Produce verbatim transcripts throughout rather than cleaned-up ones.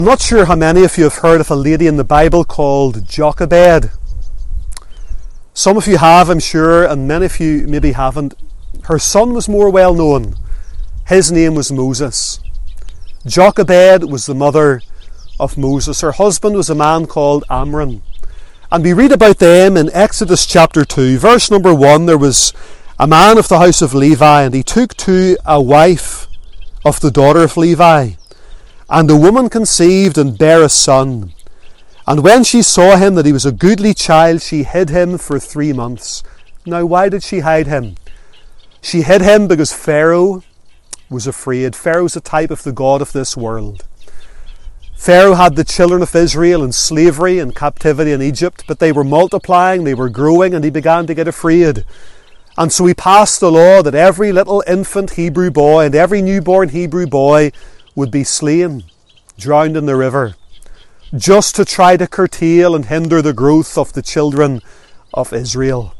I'm not sure how many of you have heard of a lady in the Bible called Jochebed. Some of you have, I'm sure, and many of you maybe haven't. Her son was more well known. His name was Moses. Jochebed was the mother of Moses. Her husband was a man called Amram. And we read about them in Exodus chapter two. Verse number one, there was a man of the house of Levi, and he took to a wife of the daughter of Levi. And the woman conceived and bare a son. And when she saw him that he was a goodly child, she hid him for three months. Now, why did she hide him? She hid him because Pharaoh was afraid. Pharaoh's a type of the god of this world. Pharaoh had the children of Israel in slavery and captivity in Egypt, but they were multiplying, they were growing, and he began to get afraid. And so he passed a law that every little infant Hebrew boy and every newborn Hebrew boy would be slain, drowned in the river, just to try to curtail and hinder the growth of the children of Israel.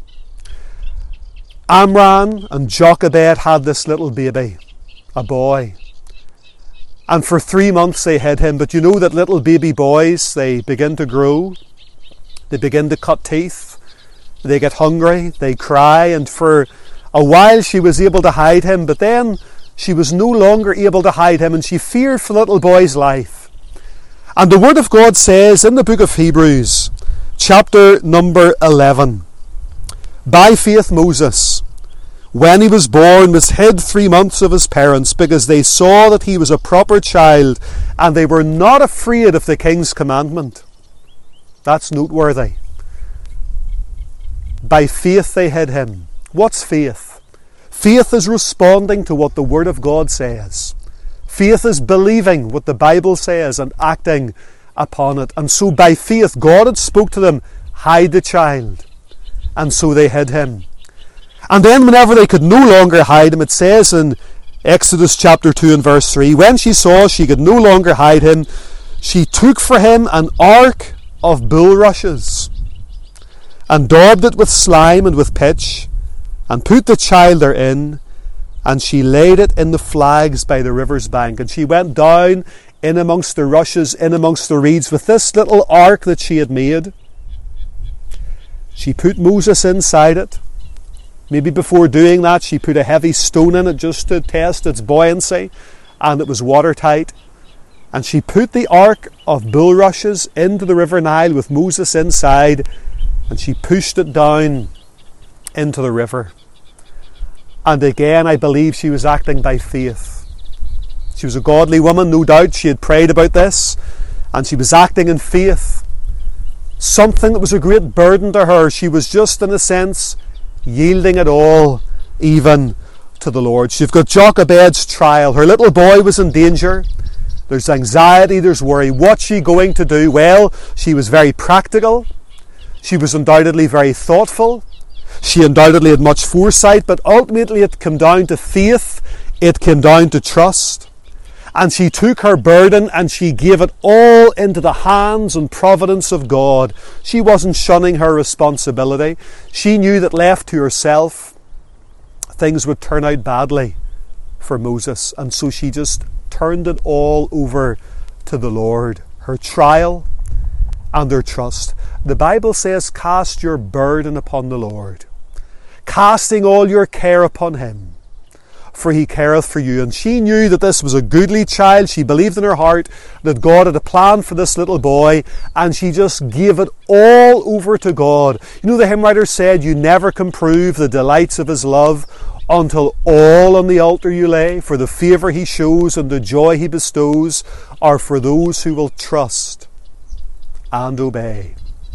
Amram and Jochebed had this little baby, a boy. And for three months they hid him. But you know that little baby boys, they begin to grow, they begin to cut teeth, they get hungry, they cry, and for a while she was able to hide him, but then she was no longer able to hide him, and she feared for the little boy's life. And the Word of God says in the book of Hebrews, chapter number eleven, by faith Moses, when he was born, was hid three months of his parents, because they saw that he was a proper child, and they were not afraid of the king's commandment. That's noteworthy. By faith they hid him. What's faith? Faith is responding to what the Word of God says. Faith is believing what the Bible says and acting upon it. And so by faith, God had spoke to them, hide the child. And so they hid him. And then whenever they could no longer hide him, it says in Exodus chapter two and verse three, when she saw she could no longer hide him, she took for him an ark of bulrushes, and daubed it with slime and with pitch, and put the child therein, and she laid it in the flags by the river's bank. And she went down in amongst the rushes, in amongst the reeds, with this little ark that she had made. She put Moses inside it. Maybe before doing that, she put a heavy stone in it just to test its buoyancy, and it was watertight. And she put the ark of bulrushes into the river Nile with Moses inside, and she pushed it down into the river. And again, I believe she was acting by faith. She was a godly woman, no doubt. She had prayed about this, and she was acting in faith. Something that was a great burden to her, she was just, in a sense, yielding it all, even to the Lord. You've got Jochebed's trial. Her little boy was in danger. There's anxiety, there's worry. What's she going to do? Well, she was very practical. She was undoubtedly very thoughtful. She undoubtedly had much foresight, but ultimately it came down to faith. It came down to trust. And she took her burden and she gave it all into the hands and providence of God. She wasn't shunning her responsibility. She knew that left to herself, things would turn out badly for Moses. And so she just turned it all over to the Lord. Her trial and her trust. The Bible says, cast your burden upon the Lord, casting all your care upon him, for he careth for you. And she knew that this was a goodly child. She believed in her heart that God had a plan for this little boy, and she just gave it all over to God. You know, the hymn writer said, you never can prove the delights of his love until all on the altar you lay, for the favour he shows and the joy he bestows are for those who will trust and obey.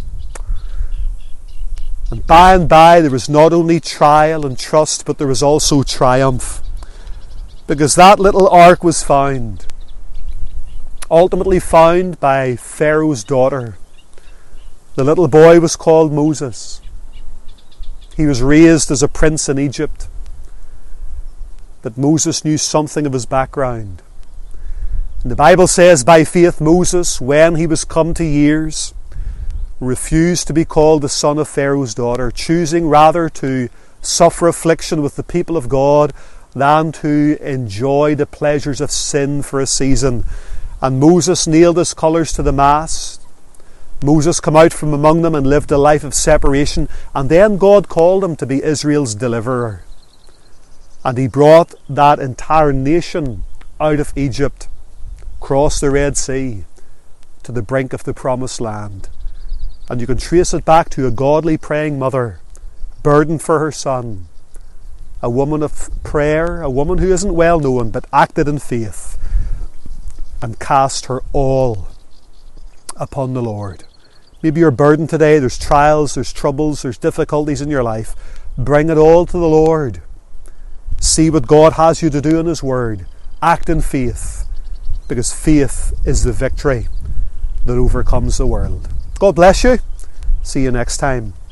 And by and by there was not only trial and trust, but there was also triumph. Because that little ark was found, ultimately found by Pharaoh's daughter. The little boy was called Moses. He was raised as a prince in Egypt. But Moses knew something of his background. And the Bible says, by faith Moses, when he was come to years, refused to be called the son of Pharaoh's daughter, choosing rather to suffer affliction with the people of God than to enjoy the pleasures of sin for a season. And Moses nailed his colours to the mast. Moses came out from among them and lived a life of separation. And then God called him to be Israel's deliverer. And he brought that entire nation out of Egypt, across the Red Sea, to the brink of the Promised Land. And you can trace it back to a godly praying mother, burdened for her son, a woman of prayer, a woman who isn't well known but acted in faith and cast her all upon the Lord. Maybe you're burdened today. There's trials, there's troubles, there's difficulties in your life. Bring it all to the Lord. See what God has you to do in His Word. Act in faith, because faith is the victory that overcomes the world. God bless you. See you next time.